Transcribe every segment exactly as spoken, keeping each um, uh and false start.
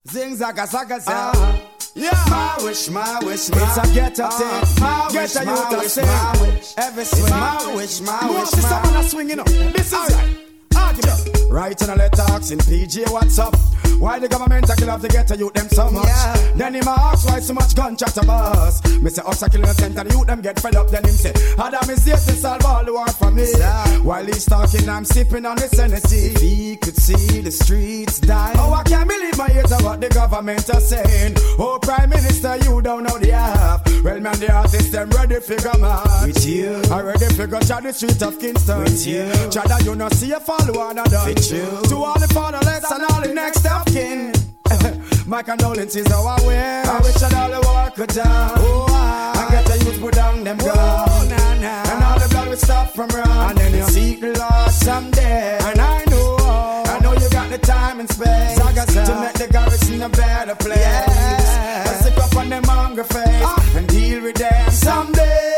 Zing zaga zaga zaga. Uh, yeah. My wish, my wish, my wish. It's a get up thing. Uh, get a youth a sing. Every swing. My wish, my wish, my wish. Someone a swing, you know. This is right. Argument. Right in a letter asking P J what's up. Why the government a kill off to get to youth them so much? Yeah. Then him a ask why so much gun chat a bust. Me say us a kill innocent and the youth them get fed up. Then him say Adam is here to solve all the war for me. Yeah. While he's talking I'm sipping on this Hennessy. If he could see the streets die. Oh, I can't believe my ears of what the government are saying. Oh, Prime Minister, you don't know the half. Well, man, the artists them ready figure man. With you. I ready figure chat the street of Kingston. With you. Chada, you not see a follow on a done. To all the fatherless and all the next of kin. My condolences how I wear. I wish that all the war could down. Oh, I, I get the youth put down them guns. Oh, nah, nah. And all the blood will stop from run. And then you seek the Lord someday. And I know, I know you got the time and space to make the garrison a better place. Yeah. Let's stick up on them hungry face ah. and deal with them someday.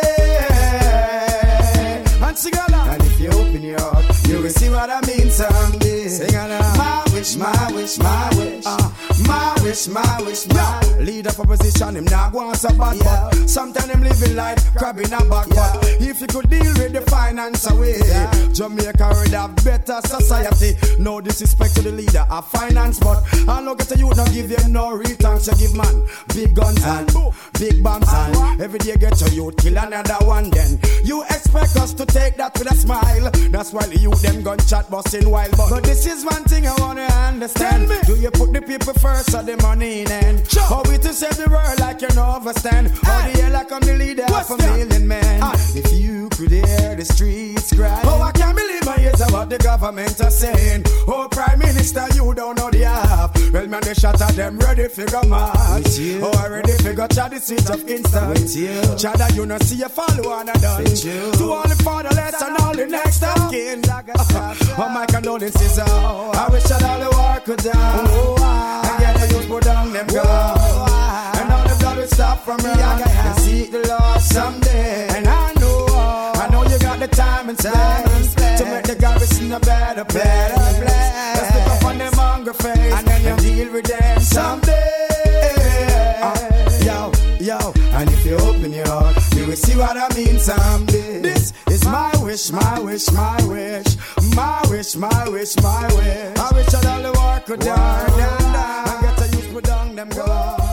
And sing along. And if you open your heart, you will see what I mean someday. Sing along. My wish, my wish, my wish. Uh, my wish, my wish, my wish. Leader for position, him now go on so bad, yeah. But sometimes him living like crab in a bag, yeah. But if you could deal with the finance away, yeah. Jamaica would have better society. No disrespect to the leader of finance, but I no get a youth, no give you no returns. You give man big guns and big bombs and every day get your youth kill another one. Then you expect us to take that with a smile. That's why the youth them gun chat busting wild. But, but this is one thing I wanna understand. Tell me, do you put the people first or the money in end? Sure. Or we to save the world like you know overstand? Hey. Or the hell like I'm the leader What's of a million men? Ah. If you could hear the streets cry. Oh, I can't believe my ears of what the government are saying. Oh, Prime Minister, you don't know the half. Well, man, they shot at them ready figure march. Oh, I ready figure chat the street of Kingston. Chada, you know see a follow on a done. To all the fatherless and all the next of kin. Oh, my condolences out. I wish that all the war could down. Oh, and get the youth put down them guns. And all the blood will stop from run. And seek the Lord someday. And I know, I know you got the time and space to make the garrison a better place. Let's look up on them hungry face and then you deal with them someday. Uh, yo, yo, and if you open your heart, you will see what I mean someday. This is my wish, my wish, my wish, my wish, my wish, my wish. I wish that all the war could die, and get the youth put down them guns.